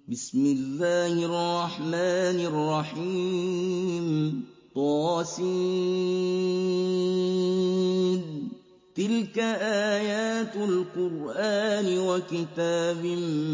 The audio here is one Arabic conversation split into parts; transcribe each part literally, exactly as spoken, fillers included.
بسم الله الرحمن الرحيم طاسين تلك آيات القرآن وكتاب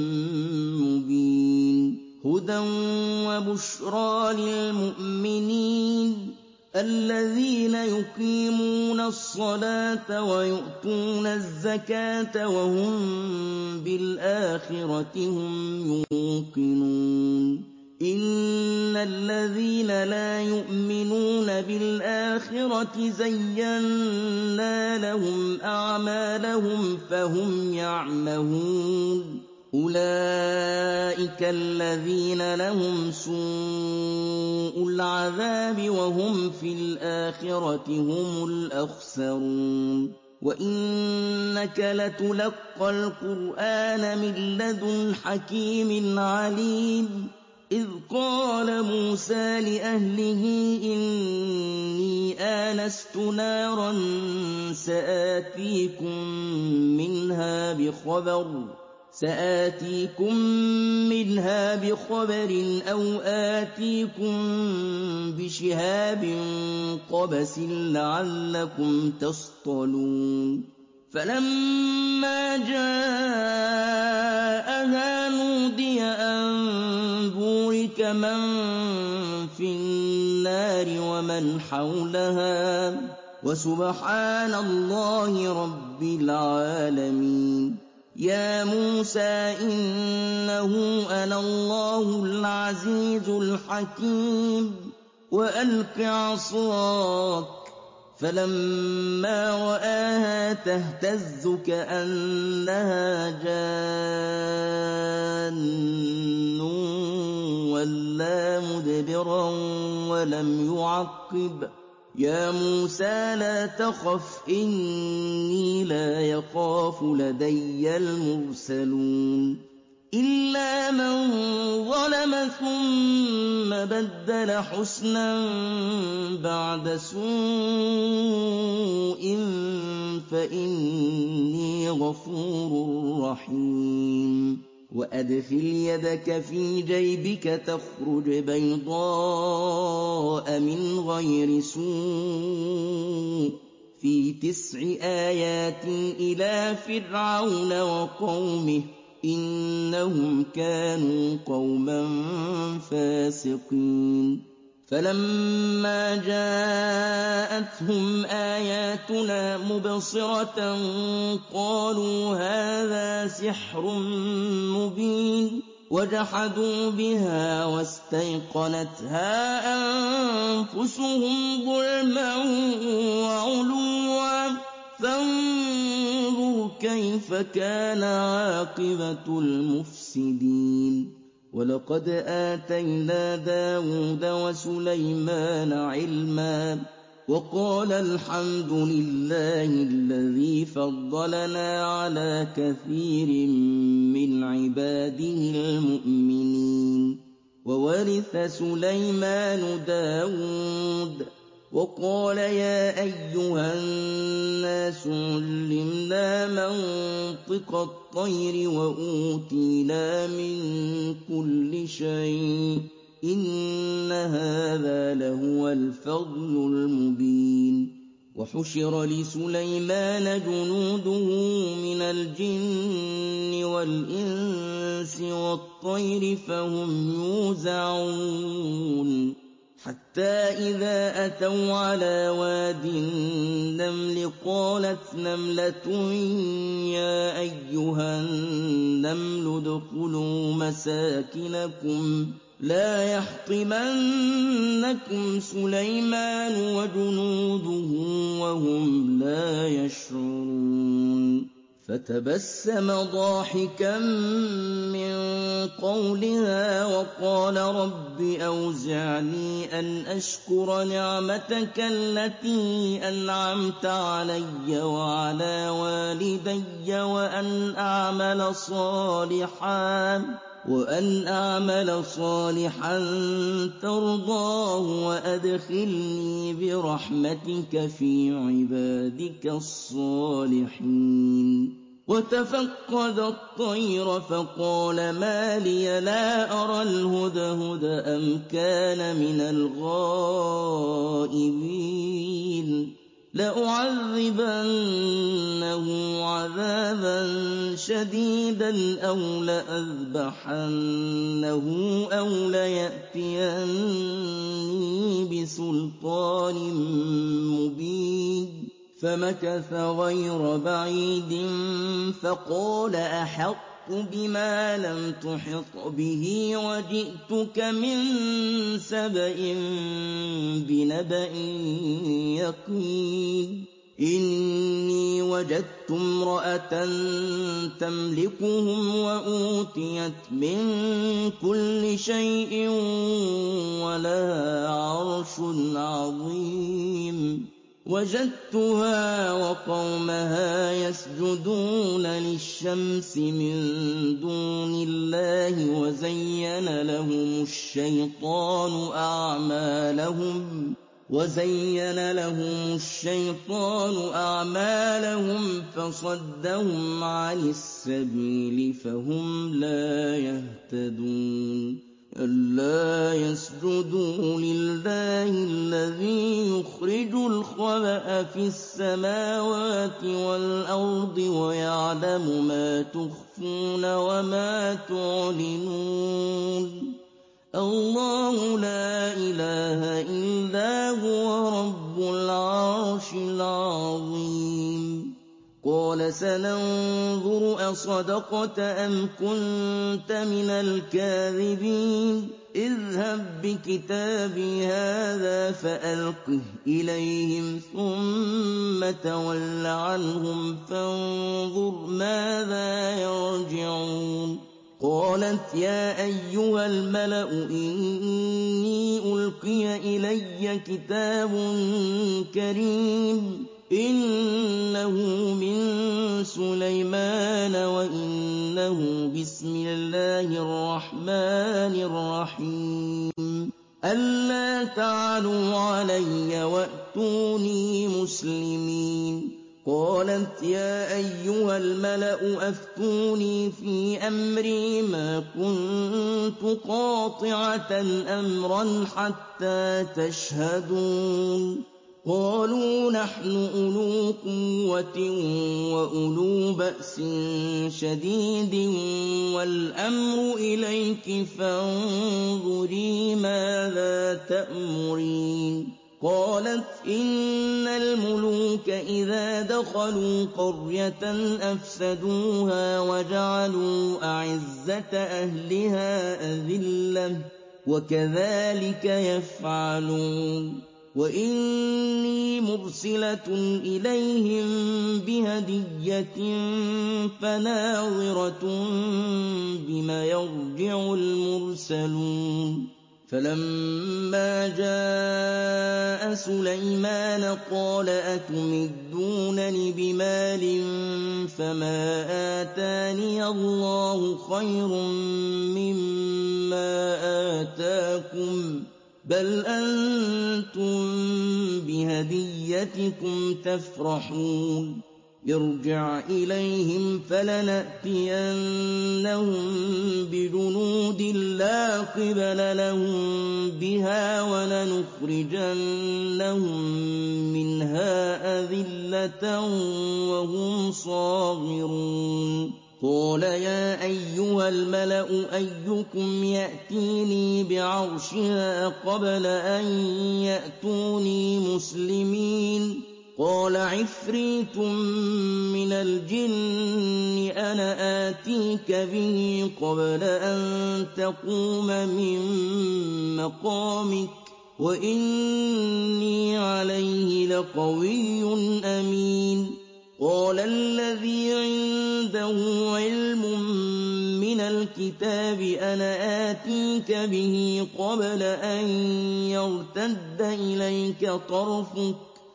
مبين هدى وبشرى للمؤمنين الذين يقيمون الصلاة ويؤتون الزكاة وهم بالآخرة هم يوقنون إن الذين لا يؤمنون بالآخرة زينا لهم أعمالهم فهم يعمهون أولئك الذين لهم سوء العذاب وهم في الآخرة هم الأخسرون وإنك لتلقى القرآن من لدن حكيم عليم إذ قال موسى لأهله إني آنست نارا سآتيكم منها بخبر سآتيكم منها بخبر أو آتيكم بشهاب قبس لعلكم تصطلون فلما جاءها نودي أن بورك من في النار ومن حولها وسبحان الله رب العالمين يا موسى إنه أنا الله العزيز الحكيم وألق عصاك فلما رآها تهتز كأنها جان ولا مدبرا ولم يعقب يا موسى لا تخف إني لا يخاف لدي المرسلون إلا من ظلم ثم بدل حسنا بعد سوء فإني غفور رحيم وأدخل يدك في جيبك تخرج بيضاء من غير سوء في تسع آيات إلى فرعون وقومه إنهم كانوا قوما فاسقين فلما جاءتهم آياتنا مبصرة قالوا هذا سحر مبين وجحدوا بها واستيقنتها أنفسهم ظلما وعلوا فانظر كيف كان عاقبة المفسدين ولقد آتينا داود وسليمان علما وقال الحمد لله الذي فضلنا على كثير من عباده المؤمنين وورث سليمان داود وقال يا أيها الناس علمنا منطق الطير وأوتينا من كل شيء إن هذا لهو الفضل المبين وحشر لسليمان جنوده من الجن والإنس والطير فهم يوزعون حتى إذا أتوا على واد النمل قالت نملة يا أيها النمل ادخلوا مساكنكم لا يحطمنكم سليمان وجنوده وهم لا يشعرون فتبسم ضاحكا من قولها وقال رب أوزعني أن أشكر نعمتك التي أنعمت علي وعلى والدي وأن أعمل صالحا وأن أعمل صالحا ترضاه وأدخلني برحمتك في عبادك الصالحين وَتَفَقَّدَ الطَّيْرَ فَقَالَ مَا لِيَ لَا أَرَى الْهُدْهُدَ أَمْ كَانَ مِنَ الْغَائِبِينَ لَأُعَذِّبَنَّهُ عَذَابًا شَدِيدًا أَوْ لَأَذْبَحَنَّهُ أَوْ لَيَأْتِيَنِّي بِسُلْطَانٍ مُّبِينٍ فَمَكَثَ غَيْرَ بَعِيدٍ فَقَالَ أَحَطتُ بِمَا لَمْ تُحِطْ بِهِ وَجِئْتُكَ مِن سَبَإٍ بِنَبَإٍ يَقِينٍ إِنِّي وَجَدتُّ امْرَأَةً تَمْلِكُهُمْ وَأُوتِيَتْ مِن كُلِّ شَيْءٍ وَلَهَا عَرْشٌ عَظِيمٌ وَجَدتُّهَا وَقَوْمَهَا يَسْجُدُونَ لِلشَّمْسِ مِن دُونِ اللَّهِ وَزَيَّنَ لَهُمُ الشَّيْطَانُ أَعْمَالَهُمْ وَزَيَّنَ لَهُمُ الشَّيْطَانُ أَعْمَالَهُمْ فَصَدَّهُمْ عَنِ السَّبِيلِ فَهُمْ لَا يَهْتَدُونَ أَلَّا يَسْجُدُوا لِلَّهِ الَّذِي يُخْرِجُ الْخَبَءَ فِي السَّمَاوَاتِ وَالْأَرْضِ وَيَعْلَمُ مَا تُخْفُونَ وَمَا تُعْلِنُونَ اللَّهُ لا إِلَٰهَ إِلَّا هُوَ رَبُّ الْعَرْشِ الْعَظِيمِ قَالَ سَنَنظُرُ أَصَدَقْتَ أَمْ كُنتَ مِنَ الْكَاذِبِينَ اذْهَب بِّكِتَابِي هَٰذَا فَأَلْقِهْ إِلَيْهِمْ ثُمَّ تَوَلَّ عَنْهُمْ فَانظُرْ مَاذَا يَرْجِعُونَ قَالَتْ يَا أَيُّهَا الْمَلَأُ إِنِّي أُلْقِيَ إِلَيَّ كِتَابٌ كَرِيمٌ إِنَّهُ مِن سُلَيْمَانَ وَإِنَّهُ بِسْمِ اللَّهِ الرَّحْمَٰنِ الرَّحِيمِ أَلَّا تَعْلُوا عَلَيَّ وَأْتُونِي مُسْلِمِينَ قَالَتْ يَا أَيُّهَا الْمَلَأُ أَفْتُونِي فِي أَمْرِي مَا كُنتُ قَاطِعَةً أَمْرًا حَتَّىٰ تَشْهَدُونِ قَالُوا نَحْنُ أُولُو قُوَّةٍ وَأُولُو بَأْسٍ شَدِيدٍ وَالْأَمْرُ إِلَيْكِ فَانظُرِي مَاذَا تَأْمُرِينَ قَالَتْ إِنَّ الْمُلُوكَ إِذَا دَخَلُوا قَرْيَةً أَفْسَدُوهَا وَجَعَلُوا أَعِزَّةَ أَهْلِهَا أَذِلَّةً وَكَذَٰلِكَ يَفْعَلُونَ وَإِنِّي مُرْسِلَةٌ إِلَيْهِم بِهَدِيَّةٍ فَنَاظِرَةٌ بِمَ يَرْجِعُ الْمُرْسَلُونَ فَلَمَّا جَاءَ سُلَيْمَانَ قَالَ أَتُمِدُّونَنِ بِمَالٍ فَمَا آتَانِيَ اللَّهُ خَيْرٌ مِّمَّا آتَاكُم بَلْ أَنتُم بِهَدِيَّتِكُمْ تَفْرَحُونَ ارْجِعْ إِلَيْهِمْ فَلَنَأْتِيَنَّهُم بِجُنُودٍ لَّا قِبَلَ لَهُم بِهَا وَلَنُخْرِجَنَّهُم مِّنْهَا أَذِلَّةً وَهُمْ صَاغِرُونَ قَالَ يَا أَيُّهَا الْمَلَأُ أَيُّكُمْ يَأْتِينِي بِعَرْشِهَا قَبْلَ أَن يَأْتُونِي مُسْلِمِينَ قَالَ عِفْرِيتٌ مِّنَ الْجِنِّ أَنَا آتِيكَ بِهِ قَبْلَ أَن تَقُومَ مِن مَّقَامِكَ وَإِنِّي عَلَيْهِ لَقَوِيٌّ أَمِينٌ قَالَ الَّذِي عِندَهُ عِلْمٌ مِّنَ الْكِتَابِ أَنَا آتِيكَ بِهِ قَبْلَ أَن يَرْتَدَّ إِلَيْكَ طَرْفُكَ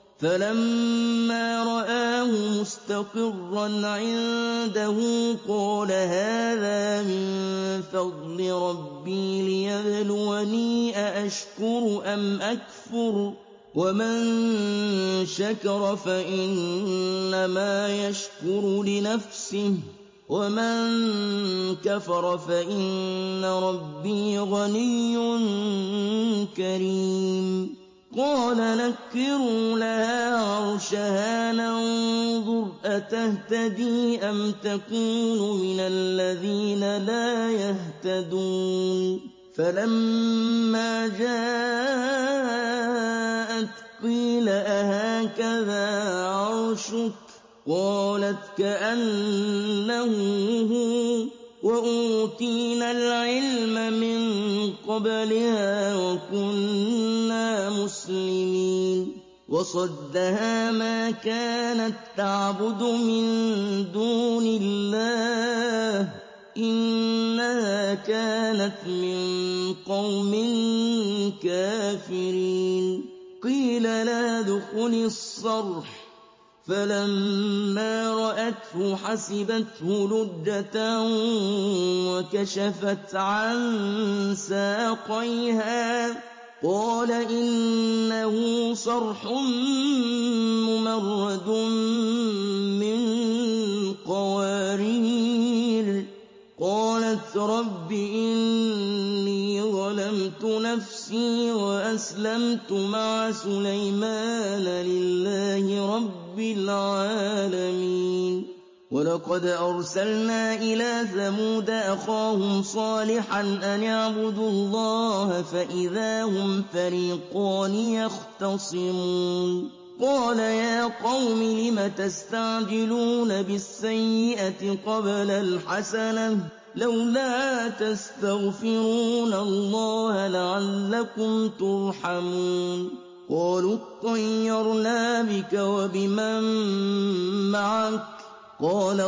فَلَمَّا رَآهُ مُسْتَقِرًّا عِندَهُ قَالَ هَٰذَا مِن فَضْلِ رَبِّي لِيَبْلُوَنِي أَأَشْكُرُ أَمْ أَكْفُرُ وَمَن شَكَرَ فَإِنَّمَا يَشْكُرُ لِنَفْسِهِ ۖ وَمَن كَفَرَ فَإِنَّ رَبِّي غَنِيٌّ كَرِيمٌ قَالَ نَكِّرُوا لَهَا عَرْشَهَا نَنظُرْ أَتَهْتَدِي أَمْ تَكُونُ مِنَ الَّذِينَ لَا يَهْتَدُونَ فَلَمَّا جَاءَتْ قِيلَ أَهَٰكَذَا عَرْشُكِ ۖ قَالَتْ كَأَنَّهُ هُوَ ۚ وَأُوتِينَا الْعِلْمَ مِن قَبْلِهَا وَكُنَّا مُسْلِمِينَ وَصَدَّهَا مَا كَانَت تَّعْبُدُ مِن دُونِ اللَّهِ ۖ إِنَّهَا كَانَتْ مِن قَوْمٍ كَافِرِينَ قِيلَ لَهَا ادْخُلِي الصَّرْحَ فَلَمَّا رَأَتْهُ حَسِبَتْهُ لُجَّةً وَكَشَفَتْ عَن سَاقَيْهَا قَالَ إِنَّهُ صَرْحٌ مُّمَرَّدٌ مِّن قَوَارِيرَ قَالَتْ رَبِّ إِنِّي ظَلَمْتُ نَفْسِي وَأَسْلَمْتُ مَعَ سُلَيْمَانَ لِلَّهِ رَبِّ الْعَالَمِينَ وَلَقَدْ أَرْسَلْنَا إِلَىٰ ثَمُودَ أَخَاهُمْ صَالِحًا أَنِ اعْبُدُوا اللَّهَ فَإِذَا هُمْ فَرِيقَانِ يَخْتَصِمُونَ قَالَ يَا قَوْمِ لِمَ تَسْتَعْجِلُونَ بِالسَّيِّئَةِ قَبْلَ الْحَسَنَةِ ۖ لَوْلَا تَسْتَغْفِرُونَ اللَّهَ لَعَلَّكُمْ تُرْحَمُونَ قَالُوا اطَّيَّرْنَا بِكَ وَبِمَن مَّعَكَ ۚ قَالَ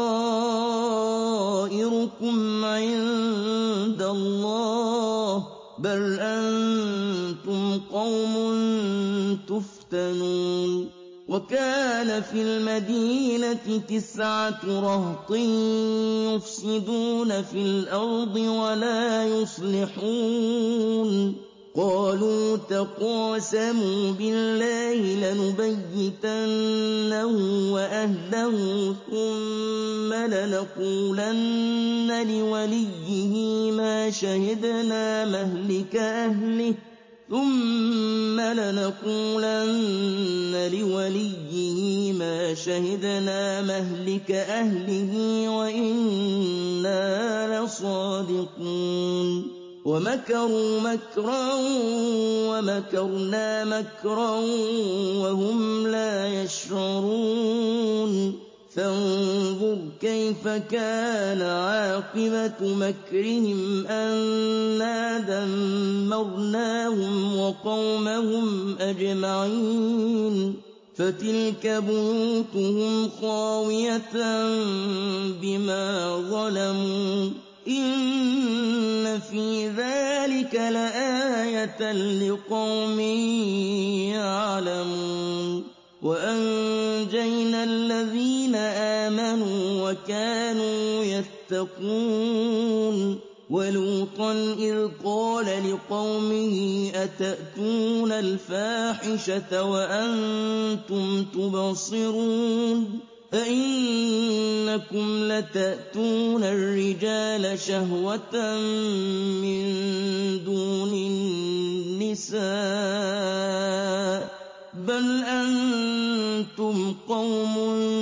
طَائِرُكُمْ عِندَ اللَّهِ ۖ بَلْ أَنتُمْ قَوْمٌ تُفْتَنُونَ وَكَانَ فِي الْمَدِينَةِ تِسْعَةُ رَهْطٍ يُفْسِدُونَ فِي الْأَرْضِ وَلَا يُصْلِحُونَ قَالُوا تَقَاسَمُوا بِاللَّهِ لَنُبَيِّتَنَّهُ وَأَهْلَهُ ثُمَّ لَنَقُولَنَّ لِوَلِيِّهِ مَا شَهِدْنَا مَهْلِكَ أَهْلِهِ ثُمَّ لَنَقُولَنَّ لِوَلِيِّهِ مَا شَهِدْنَا مَهْلِكَ أَهْلِهِ وَإِنَّا لَصَادِقُونَ وَمَكَرُوا مَكْرًا وَمَكَرْنَا مَكْرًا وَهُمْ لَا يَشْعُرُونَ فَانظُرْ كَيْفَ كَانَ عَاقِبَةُ مَكْرِهِمْ أَنَّا دَمَّرْنَاهُمْ وَقَوْمَهُمْ أَجْمَعِينَ فَتِلْكَ بُيُوتُهُمْ خَاوِيَةً بِمَا ظَلَمُوا ۗ إِنَّ فِي ذَٰلِكَ لَآيَةً لِّقَوْمٍ يَعْلَمُونَ وَأَنجَيْنَا الَّذِينَ آمَنُوا وَكَانُوا يَتَّقُونَ وَلُوطًا إِذْ قَالَ لِقَوْمِهِ أَتَأْتُونَ الْفَاحِشَةَ وَأَنتُمْ تُبْصِرُونَ أَئِنَّكُمْ لَتَأْتُونَ الرِّجَالَ شَهْوَةً مِّن دُونِ النِّسَاءِ ۚ بَلْ أَنتُمْ قَوْمٌ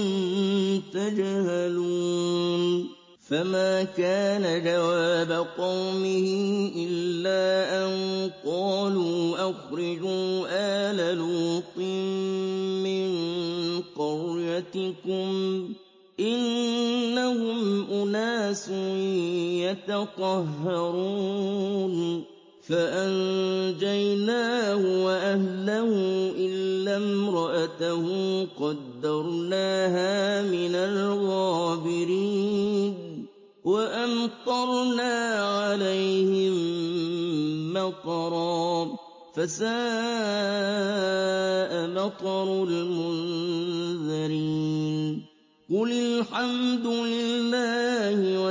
تَجْهَلُونَ فَمَا كَانَ جَوَابَ قَوْمِهِ إِلَّا أَن قَالُوا أَخْرِجُوا آلَ لُوطٍ مِّن قَرْيَتِكُمْ ۖ إِنَّهُمْ أُنَاسٌ يَتَطَهَّرُونَ فَأَنجَيْنَاهُ وَأَهْلَهُ إِلَّا امْرَأَتَهُ قَدَّرْنَاهَا مِنَ الْغَابِرِينَ وَأَمْطَرْنَا عَلَيْهِم مَّطَرًا ۖ فَسَاءَ مَطَرُ الْمُنذَرِينَ قُلِ الْحَمْدُ لِلَّهِ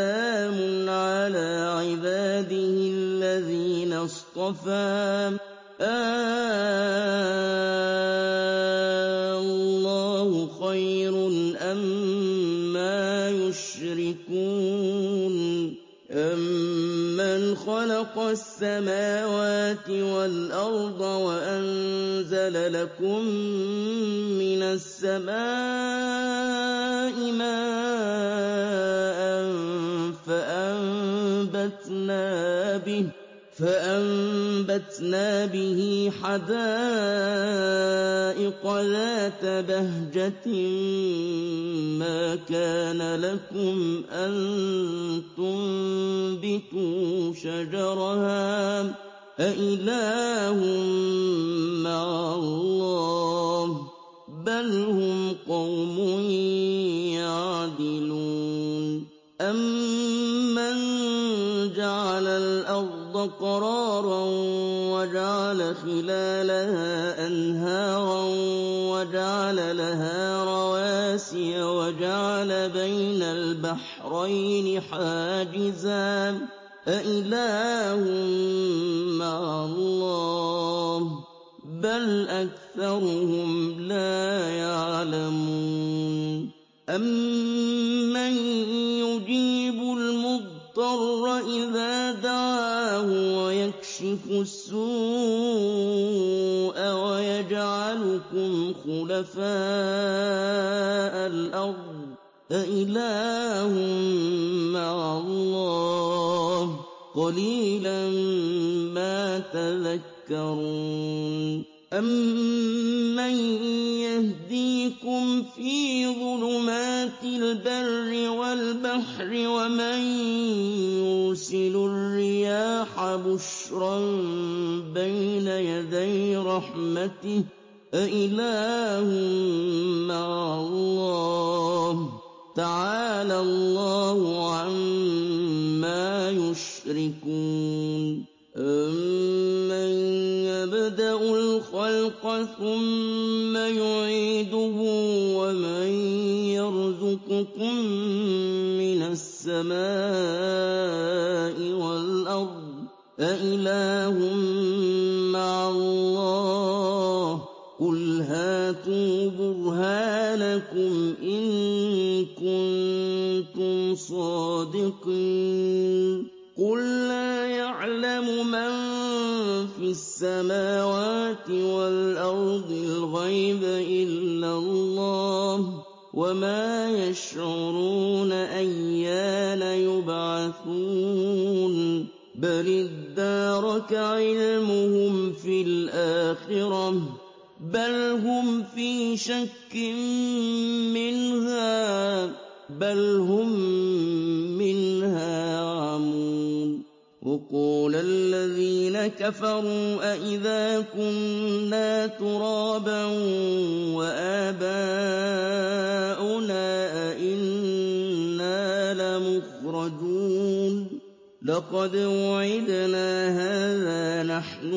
وَسَلَامٌ عَلَىٰ عِبَادِهِ الَّذِينَ اصْطَفَىٰ آللَّهُ خَيْرٌ أَمَّا يُشْرِكُونَ أَمَّنْ خَلَقَ السَّمَاوَاتِ وَالْأَرْضَ وَأَنزَلَ لَكُم مِّنَ السَّمَاءِ مَاءً فَأَنبَتْنَا بِهِ حَدَائِقَ ذَاتَ بَهْجَةٍ مَّا كَانَ لَكُمْ أَن تُنبِتُوا شَجَرَهَا ۗ أَإِلَٰهٌ مَّعَ اللَّهِ ۚ بَلْ هُمْ قَوْمٌ يَعْدِلُونَ أَمَّن جَعَلَ الْأَرْضَ قَرَارًا وَجَعَلَ خِلَالَهَا أَنْهَارًا وَجَعَلَ لَهَا رَوَاسِيَ وَجَعَلَ بَيْنَ الْبَحْرَيْنِ حَاجِزًا ۗ أَإِلَٰهٌ مَّعَ اللَّهِ ۚ بَلْ أَكْثَرُهُمْ لَا يَعْلَمُونَ أَمَّن يُجِيبُ الْمُضْطَرَّ إِذَا دَعَاهُ وَيَكْشِفُ السُّوءَ وَيَجْعَلُكُمْ خُلَفَاءَ الْأَرْضِ ۗ أَإِلَٰهٌ مَّعَ اللَّهِ ۚ قَلِيلًا مَّا تَذَكَّرُونَ أَمَّن يَهْدِيكُمْ فِي ظُلُمَاتِ الْبَرِّ وَالْبَحْرِ وَمَن يُرْسِلُ الرِّيَاحَ بُشْرًا بَيْنَ يَدَيْ رَحْمَتِهِ ۗ أَإِلَٰهٌ مَّعَ اللَّهِ ۚ تَعَالَى اللَّهُ عَمَّا يُشْرِكُونَ أَمَّن يَبْدَأُ الْخَلْقَ ثُمَّ يُعِيدُهُ وَمَن يَرْزُقُكُم مِّنَ السَّمَاءِ وَالْأَرْضِ ۚ أَإِلَٰهٌ مَّعَ اللَّهِ ۚ قُلْ هَاتُوا بُرْهَانَكُمْ إِن كُنتُمْ صَادِقِينَ قُل لَّا يَعْلَمُ مَن فِي السَّمَاوَاتِ وَالْأَرْضِ الْغَيْبَ إِلَّا اللَّهُ ۚ وَمَا يَشْعُرُونَ أَيَّانَ يُبْعَثُونَ بَلِ ادَّارَكَ عِلْمُهُمْ فِي الْآخِرَةِ ۚ بَلْ هُمْ فِي شَكٍّ مِّنْهَا ۖ بَلْ هُم مِّنْهَا عَمُونَ وَقَالَ الَّذِينَ كَفَرُوا أَإِذَا كُنَّا تُرَابًا وَآبَاؤُنَا أَإِنَّا لَمُخْرَجُونَ لَقَدْ وُعِدْنَا هَٰذَا نَحْنُ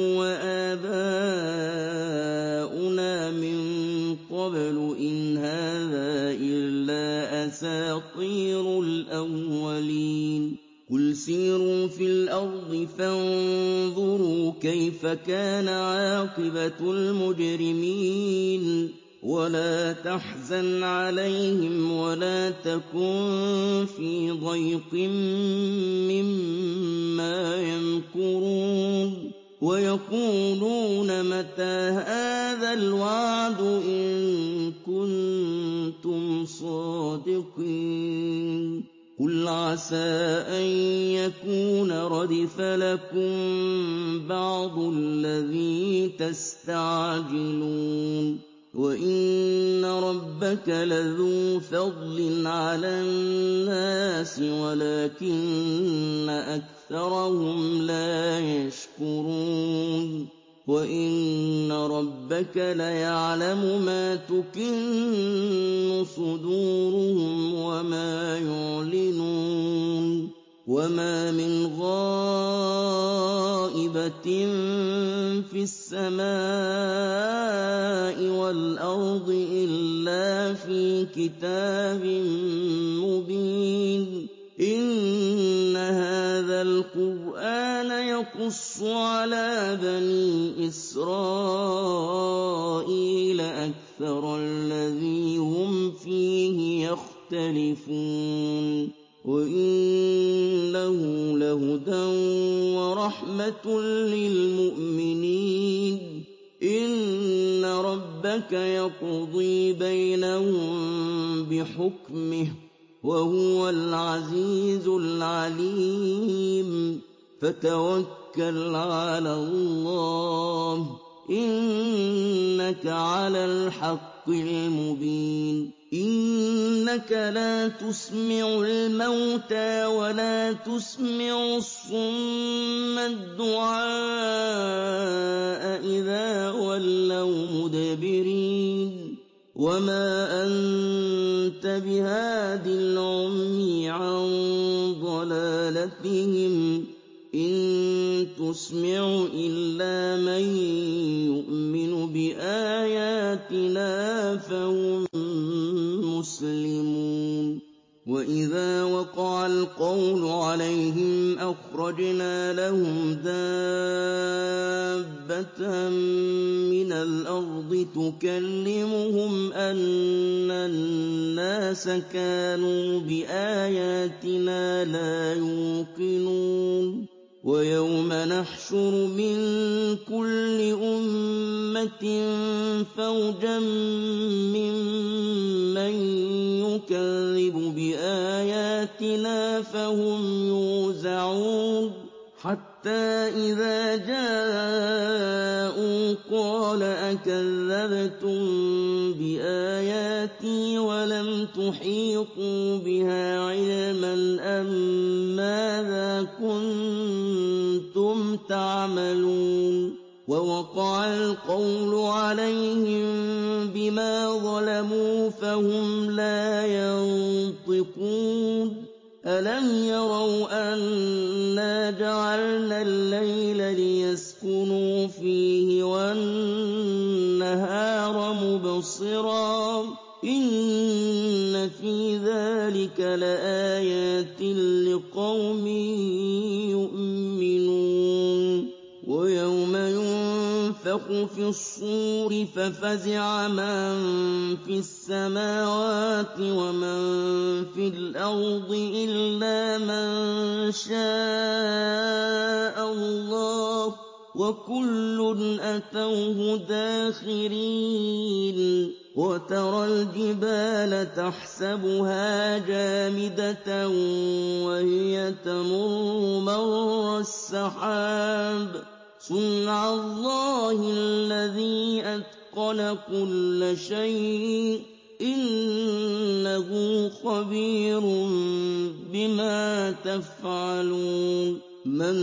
وَآبَاؤُنَا مِن قَبْلُ إِنْ هَٰذَا إِلَّا أَسَاطِيرُ الْأَوَّلِينَ قُلْ سِيرُوا فِي الْأَرْضِ فَانظُرُوا كَيْفَ كَانَ عَاقِبَةُ الْمُجْرِمِينَ وَلَا تَحْزَنْ عَلَيْهِمْ وَلَا تَكُن فِي ضَيْقٍ مِّمَّا يَمْكُرُونَ وَيَقُولُونَ مَتَىٰ هَٰذَا الْوَعْدُ إِن كُنتُمْ صَادِقِينَ قُلْ عَسَىٰ أَن يَكُونَ رَدِفَ لَكُم بَعْضُ الَّذِي تَسْتَعْجِلُونَ وَإِنَّ رَبَّكَ لَذُو فَضْلٍ عَلَى النَّاسِ وَلَٰكِنَّ أَكْثَرَهُمْ لَا يَشْكُرُونَ وَإِنَّ رَبَّكَ لَيَعْلَمُ مَا تُكِنُّ صُدُورُهُمْ وَمَا يُعْلِنُونَ وَمَا مِنْ غَائِبَةٍ فِي السَّمَاءِ وَالْأَرْضِ إِلَّا فِي كِتَابٍ مُّبِينٍ إِنَّ هَٰذَا الْقُرْآنَ الْقُرْآنَ يَقُصُّ عَلَىٰ بَنِي إِسْرَائِيلَ أَكْثَرَ الَّذِي هُمْ فِيهِ يَخْتَلِفُونَ وَإِنَّهُ لَهُدًى وَرَحْمَةٌ لِّلْمُؤْمِنِينَ إِنَّ رَبَّكَ يَقْضِي بَيْنَهُم بِحُكْمِهِ وَهُوَ الْعَزِيزُ الْعَلِيمُ فَتَوَكَّلْ عَلَى اللَّهِ ۖ إِنَّكَ عَلَى الْحَقِّ الْمُبِينِ إِنَّكَ لَا تُسْمِعُ الْمَوْتَىٰ وَلَا تُسْمِعُ الصُّمَّ الدُّعَاءَ إِذَا وَلَّوْا مُدْبِرِينَ وَمَا أَنتَ بِهَادِ الْعُمْيِ عَن ضَلَالَتِهِمْ ۖ إِن تُسْمِعُ إِلَّا مَن يُؤْمِنُ بِآيَاتِنَا فَهُم مُّسْلِمُونَ وَإِذَا وَقَعَ الْقَوْلُ عَلَيْهِمْ أَخْرَجْنَا لَهُمْ دَابَّةً مِّنَ الْأَرْضِ تُكَلِّمُهُمْ أَنَّ النَّاسَ كَانُوا بِآيَاتِنَا لَا يُوقِنُونَ وَيَوْمَ نَحْشُرُ مِن كُلِّ أُمَّةٍ فَوْجًا مِّمَّن يُكَذِّبُ بِآيَاتِنَا فَهُمْ يُوزَعُونَ حَتَّىٰ إِذَا جَاءُوا قَالَ أَكَذَّبْتُم بِآيَاتِي وَلَمْ تُحِيطُوا بِهَا عِلْمًا أَمَّاذَا كُنتُمْ تَعْمَلُونَ وَوَقَعَ الْقَوْلُ عَلَيْهِم بِمَا ظَلَمُوا فَهُمْ لَا يَنطِقُونَ أَلَمْ يَرَوْا أَنَّا جَعَلْنَا اللَّيْلَ لِيَسْكُنُوا فِيهِ وَالنَّهَارَ مُبْصِرًا ۚ إِنَّ فِي ذَٰلِكَ لَآيَاتٍ لِّقَوْمٍ يُؤْمِنُونَ وَيَوْمَ يُنفَخُ فِي الصُّورِ فَفَزِعَ مَن فِي السَّمَاوَاتِ وَمَن فِي الْأَرْضِ إِلَّا مَن شَاءَ اللَّهُ ۖ وَكُلٌّ أَتَوْهُ دَاخِرِينَ وَتَرَى الْجِبَالَ تَحْسَبُهَا جَامِدَةً وَهِيَ تَمُرُّ مَرَّ السَّحَابِ ۚ صُنْعَ اللَّهِ الَّذِي أَتْقَنَ كُلَّ شَيْءٍ ۚ إِنَّهُ خَبِيرٌ بِمَا تَفْعَلُونَ مَن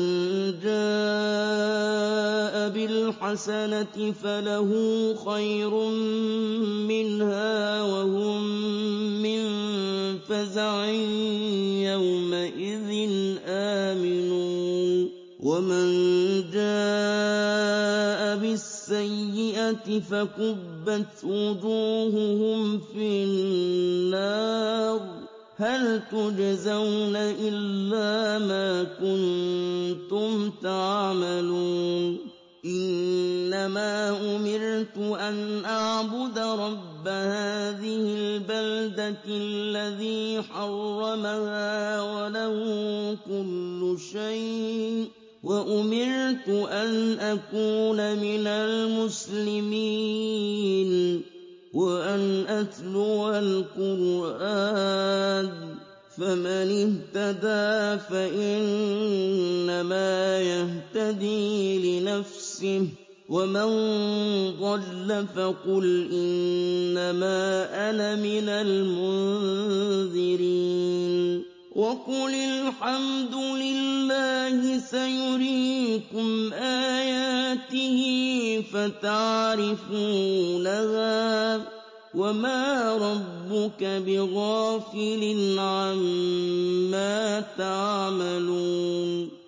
جَاءَ بِالْحَسَنَةِ فَلَهُ خَيْرٌ مِّنْهَا وَهُم مِّن فَزَعٍ يَوْمَئِذٍ آمِنُونَ وَمَن جَاءَ بِالسَّيِّئَةِ فَكُبَّتْ وُجُوهُهُمْ فِي النَّارِ هَلْ تُجْزَوْنَ إِلَّا مَا كُنتُمْ تَعْمَلُونَ إِنَّمَا أُمِرْتُ أَنْ أَعْبُدَ رَبَّ هَٰذِهِ الْبَلْدَةِ الَّذِي حَرَّمَهَا وَلَهُ كُلُّ شَيْءٍ ۖ وَأُمِرْتُ أَنْ أَكُونَ مِنَ الْمُسْلِمِينَ وَأَنْ أَتْلُوَ الْقُرْآنَ ۚ فَمَنِ اهْتَدَىٰ فَإِنَّمَا يَهْتَدِي لِنَفْسِهِ ۖ وَمَن ضَلَّ فَقُلْ إِنَّمَا أَنَا مِنَ الْمُنذِرِينَ وَقُلِ الْحَمْدُ لِلَّهِ سَيُرِيكُمْ آيَاتِهِ فَتَعْرِفُونَهَا ۚ وَمَا رَبُّكَ بِغَافِلٍ عَمَّا تَعْمَلُونَ